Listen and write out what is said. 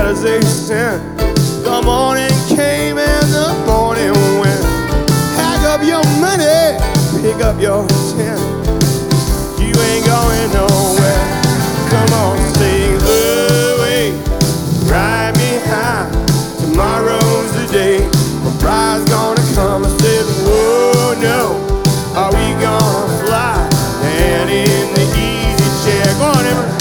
letters they sent. The morning came and the morning went. Pack up your money, pick up your